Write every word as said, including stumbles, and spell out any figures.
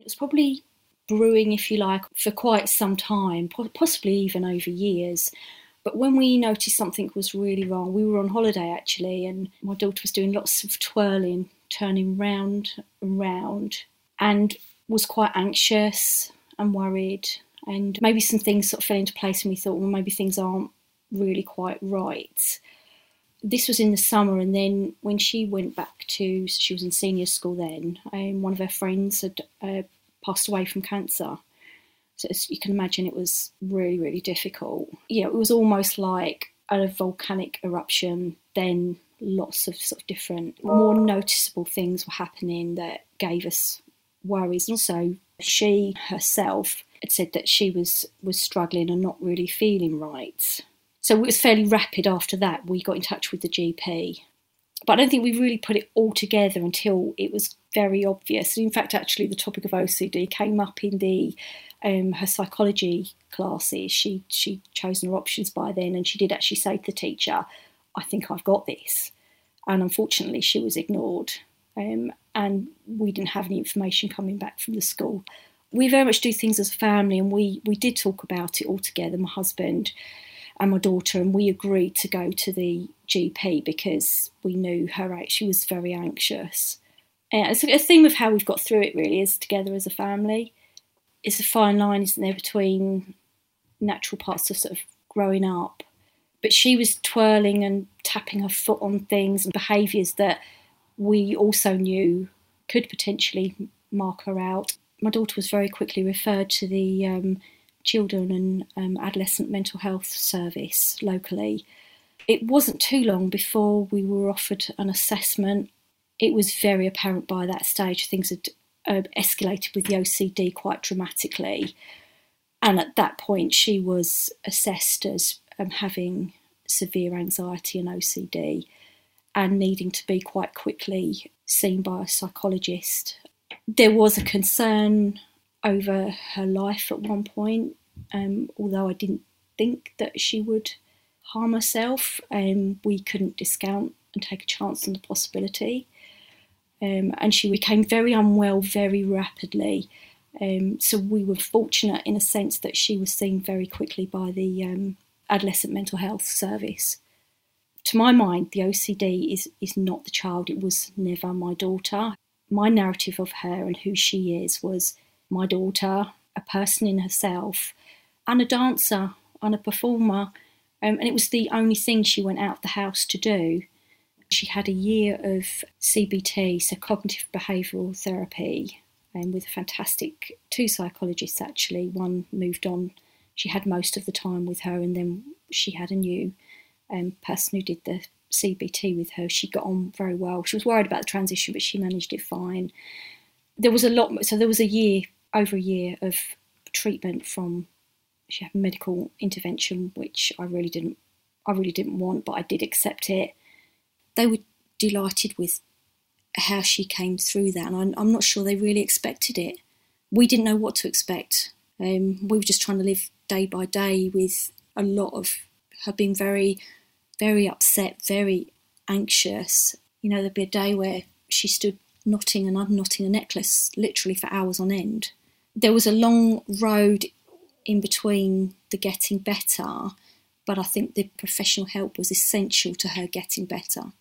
was probably brewing, if you like, for quite some time, possibly even over years. But when we noticed something was really wrong, we were on holiday actually, and my daughter was doing lots of twirling, turning round and round, and was quite anxious and worried. And maybe some things sort of fell into place, and we thought, well, maybe things aren't really quite right. This was in the summer, and then when she went back to, so she was in senior school then, um, one of her friends had uh, passed away from cancer. So as you can imagine, it was really, really difficult. You know, it was almost like a volcanic eruption, then lots of sort of different, more noticeable things were happening that gave us worries. And also, she herself had said that she was, was struggling and not really feeling right. So it was fairly rapid after that. We got in touch with the G P. But I don't think we really put it all together until it was very obvious. In fact, actually, the topic of O C D came up in the um, her psychology classes. She she'd chosen her options by then, and she did actually say to the teacher, I think I've got this. And unfortunately, she was ignored. Um, and we didn't have any information coming back from the school. We very much do things as a family, and we, we did talk about it all together, my husband and my daughter, and we agreed to go to the G P because we knew her, she was very anxious. Uh, it's a theme of how we've got through it really is together as a family. It's a fine line, isn't there, between natural parts of sort of growing up. But she was twirling and tapping her foot on things and behaviours that we also knew could potentially mark her out. My daughter was very quickly referred to the um, Children and um, Adolescent Mental Health Service locally. It wasn't too long before we were offered an assessment. It was very apparent by that stage things had uh, escalated with the O C D quite dramatically. And at that point, she was assessed as um, having severe anxiety and O C D and needing to be quite quickly seen by a psychologist. There was a concern over her life at one point, um, although I didn't think that she would harm herself. Um, we couldn't discount and take a chance on the possibility. Um, and she became very unwell very rapidly. Um, so we were fortunate in a sense that she was seen very quickly by the um, Adolescent Mental Health Service. To my mind, the O C D is, is not the child. It was never my daughter. My narrative of her and who she is was my daughter, a person in herself, and a dancer and a performer. Um, and it was the only thing she went out of the house to do. She had a year of C B T, so cognitive behavioural therapy, um, with a fantastic two psychologists actually. One moved on. She had most of the time with her, and then she had a new um, person who did the C B T with her. She got on very well. She was worried about the transition, but she managed it fine. There was a lot, so there was a year, over a year of treatment from, she had medical intervention, which I really didn't, I really didn't want, but I did accept it. They were delighted with how she came through that, and I'm, I'm not sure they really expected it. We didn't know what to expect. Um, we were just trying to live day by day with a lot of her being very, very upset, very anxious. You know, there'd be a day where she stood knotting and unknotting a necklace literally for hours on end. There was a long road in between the getting better, but I think the professional help was essential to her getting better.